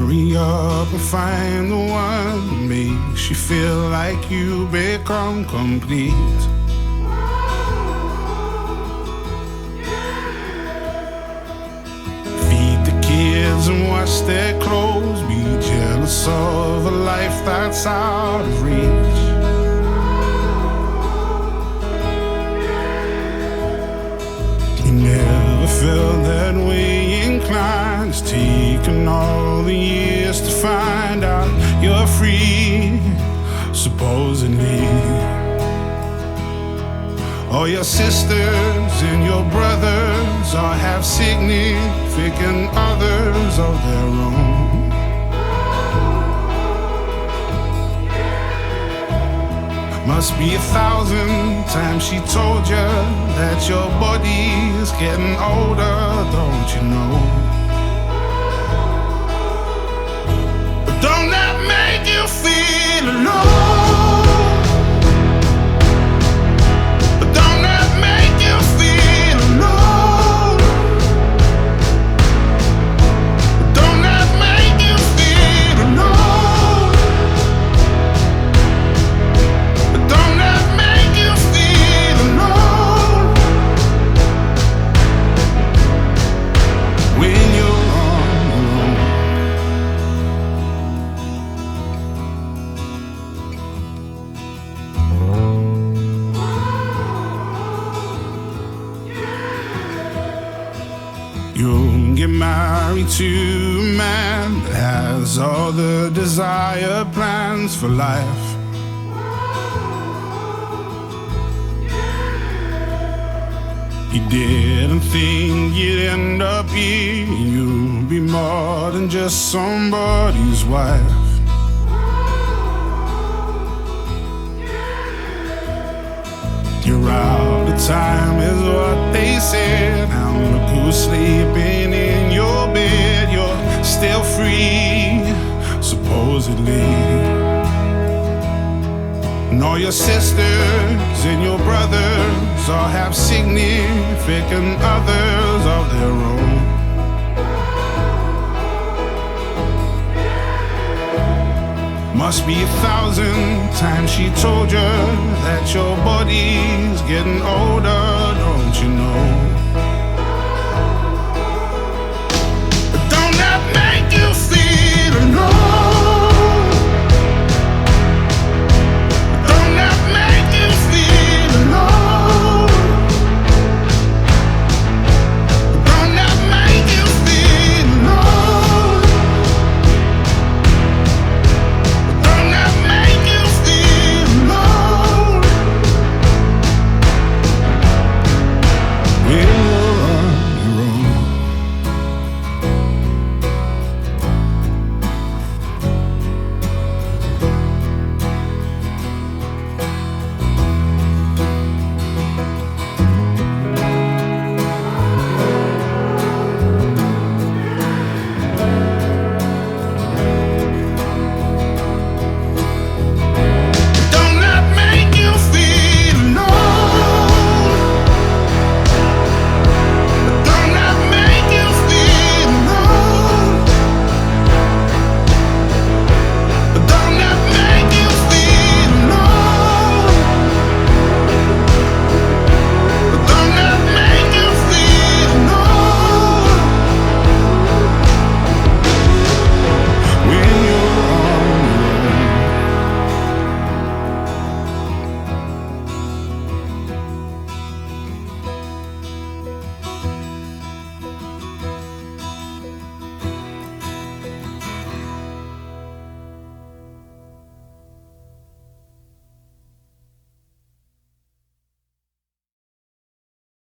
Hurry up and find the one that makes you feel like you become complete. Feed the kids and wash their clothes. Be jealous of a life that's out of reach. You never felt that way inclined. It's taken all the years to find out you're free, supposedly. All your sisters and your brothers all have significant others of their own. Must be 1,000 times she told you that your body's getting older, don't you know? But don't that make you feel alone? But don't that make you feel alone? But don't that make you feel alone? Don't that make you feel alone when you're on your own? You'll get married to a man that has all the desired plans for life. You didn't think you'd end up here. You'll be more than just somebody's wife. You're out of time is what they said. Now look who's sleeping in your bed. You're still free, supposedly. And all your sisters and your brothers all have significant others of their own. Must be 1,000 times she told you that your body's getting older, don't you know? But don't that make you feel alone?